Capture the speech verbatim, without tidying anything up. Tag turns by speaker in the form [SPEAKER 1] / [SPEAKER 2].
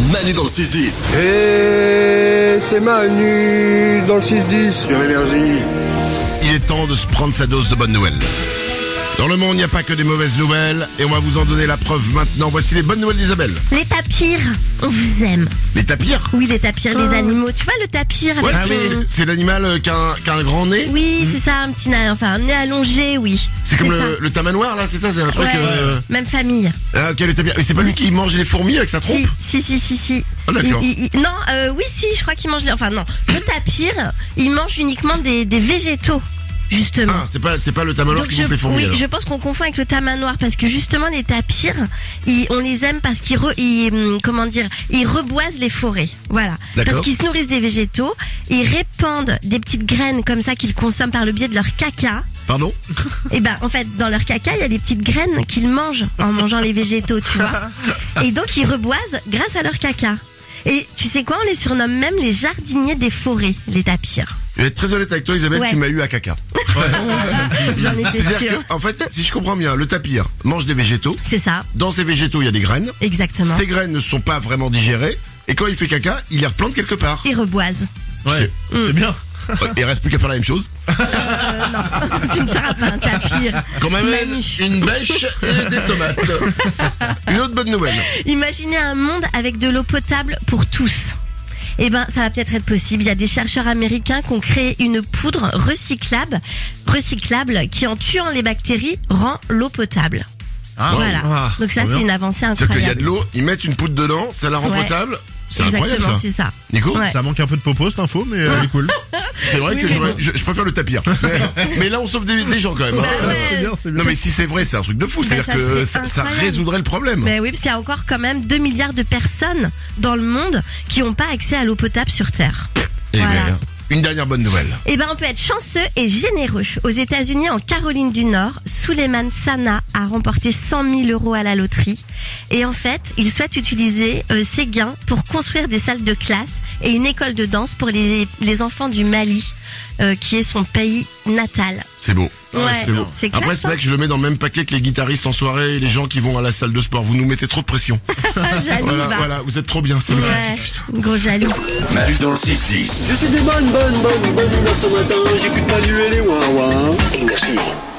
[SPEAKER 1] Manu dans le six dix.
[SPEAKER 2] Et c'est Manu dans le six dix sur Énergie.
[SPEAKER 3] Il est temps de se prendre sa dose de bonnes nouvelles. Dans le monde, il n'y a pas que des mauvaises nouvelles, et on va vous en donner la preuve maintenant. Voici les bonnes nouvelles d'Isabelle.
[SPEAKER 4] Les tapirs, on vous aime.
[SPEAKER 3] Les tapirs.
[SPEAKER 4] Oui, les tapirs, les animaux. Tu vois le tapir avec
[SPEAKER 3] Ouais,
[SPEAKER 4] son...
[SPEAKER 3] c'est, c'est l'animal euh, qui a un, qui a un grand nez.
[SPEAKER 4] Oui, c'est ça, un petit nez, enfin un nez allongé, oui.
[SPEAKER 3] C'est comme
[SPEAKER 4] ça.
[SPEAKER 3] le, le tamanoir, là, c'est ça, c'est un truc...
[SPEAKER 4] Ouais,
[SPEAKER 3] Euh...
[SPEAKER 4] même famille.
[SPEAKER 3] Ah, ok, les tapirs. Mais c'est pas lui qui mange les fourmis avec sa trompe?
[SPEAKER 4] Si, si, si, si, si.
[SPEAKER 3] Ah, d'accord.
[SPEAKER 4] Il- il- il- non, euh, oui, si, je crois qu'il mange les... Enfin non, le tapir, il mange uniquement des, des végétaux, justement.
[SPEAKER 3] Ah, c'est pas, c'est pas le tamanoir
[SPEAKER 4] Donc
[SPEAKER 3] qui
[SPEAKER 4] je,
[SPEAKER 3] bouffe les fourmis,
[SPEAKER 4] oui,
[SPEAKER 3] alors.
[SPEAKER 4] je pense qu'on confond avec le tamanoir parce que justement les tapirs, ils- on les aime parce qu'ils, re, ils, hum, comment dire, ils reboisent les forêts, voilà.
[SPEAKER 3] D'accord.
[SPEAKER 4] Parce qu'ils se nourrissent des végétaux, ils répandent des petites graines comme ça qu'ils consomment par le biais de leur caca.
[SPEAKER 3] Pardon?
[SPEAKER 4] Et ben en fait dans leur caca il y a des petites graines qu'ils mangent en mangeant les végétaux, tu vois. Et donc ils reboisent grâce à leur caca. Et tu sais quoi, on les surnomme même les jardiniers des forêts, les tapirs.
[SPEAKER 3] Je vais être très honnête avec toi, Isabelle,
[SPEAKER 4] Ouais.
[SPEAKER 3] tu m'as eu à caca.
[SPEAKER 4] J'en étais
[SPEAKER 3] C'est-à-dire
[SPEAKER 4] sûre.
[SPEAKER 3] que, en fait, si je comprends bien, le tapir mange des végétaux.
[SPEAKER 4] C'est ça,
[SPEAKER 3] Dans ces végétaux, il y a des graines.
[SPEAKER 4] exactement.
[SPEAKER 3] Ces graines ne sont pas vraiment digérées. Et quand il fait caca, il les replante quelque part.
[SPEAKER 4] Ils reboisent.
[SPEAKER 3] Ouais,
[SPEAKER 5] c'est bien.
[SPEAKER 3] Il reste plus qu'à faire la même chose.
[SPEAKER 4] Euh, non, tu ne seras pas un tapir.
[SPEAKER 3] Quand même
[SPEAKER 4] Manu.
[SPEAKER 3] une bêche et des tomates. Une autre bonne nouvelle.
[SPEAKER 4] Imaginez un monde avec de l'eau potable pour tous. Eh ben, ça va peut-être être possible. Il y a des chercheurs américains qui ont créé une poudre recyclable, recyclable qui, en tuant les bactéries, rend l'eau potable.
[SPEAKER 3] Ah,
[SPEAKER 4] Voilà.
[SPEAKER 5] Ah,
[SPEAKER 4] Donc ça,
[SPEAKER 5] trop
[SPEAKER 4] c'est
[SPEAKER 5] bien.
[SPEAKER 4] une avancée
[SPEAKER 3] C'est-à-dire qu'il y a
[SPEAKER 4] incroyable.
[SPEAKER 3] de l'eau, ils mettent une poudre dedans, ça la rend
[SPEAKER 4] Ouais.
[SPEAKER 3] potable. C'est incroyable
[SPEAKER 4] Exactement,
[SPEAKER 3] ça.
[SPEAKER 4] c'est ça.
[SPEAKER 3] Nico,
[SPEAKER 4] Ouais.
[SPEAKER 5] Ça manque un peu de popo cette info, mais euh, elle est cool.
[SPEAKER 3] c'est vrai
[SPEAKER 4] Oui,
[SPEAKER 3] que
[SPEAKER 4] mais
[SPEAKER 3] j'aurais-
[SPEAKER 4] bon.
[SPEAKER 3] je, je préfère le tapir. Mais, mais là, on sauve des, des gens quand même. hein.
[SPEAKER 4] Bah ouais.
[SPEAKER 5] C'est bien, c'est bien.
[SPEAKER 3] Non mais si c'est vrai, c'est un truc de fou. C'est-à-dire
[SPEAKER 4] ça
[SPEAKER 3] que
[SPEAKER 4] serait
[SPEAKER 3] ça, ça
[SPEAKER 4] incroyable.
[SPEAKER 3] résoudrait le problème.
[SPEAKER 4] Mais oui, parce qu'il y a encore quand même deux milliards de personnes dans le monde qui n'ont pas accès à l'eau potable sur Terre.
[SPEAKER 3] Et
[SPEAKER 4] Voilà.
[SPEAKER 3] ben, une dernière bonne nouvelle.
[SPEAKER 4] Eh ben, on peut être chanceux et généreux. Aux États-Unis, en Caroline du Nord, Suleiman Sana a remporté cent mille euros à la loterie. Et en fait, il souhaite utiliser euh, ses gains pour construire des salles de classe et une école de danse pour les, les enfants du Mali, euh, qui est son pays natal.
[SPEAKER 3] C'est beau.
[SPEAKER 4] Ouais,
[SPEAKER 3] c'est beau.
[SPEAKER 4] c'est
[SPEAKER 3] Après,
[SPEAKER 4] classe,
[SPEAKER 3] c'est vrai
[SPEAKER 4] hein.
[SPEAKER 3] que je le mets dans le même paquet que les guitaristes en soirée et les gens qui vont à la salle de sport. Vous nous mettez trop de pression.
[SPEAKER 4] Jaloux,
[SPEAKER 3] Voilà,
[SPEAKER 4] va.
[SPEAKER 3] voilà, vous êtes trop bien. Ça me fatigue.
[SPEAKER 4] Ouais, gros jaloux.
[SPEAKER 1] Manu dans le six dix.
[SPEAKER 2] Je suis des bonnes, bonnes, bonnes, bonnes humeurs ce matin. J'écoute Manu et les ouin-ouin.
[SPEAKER 1] Énergie.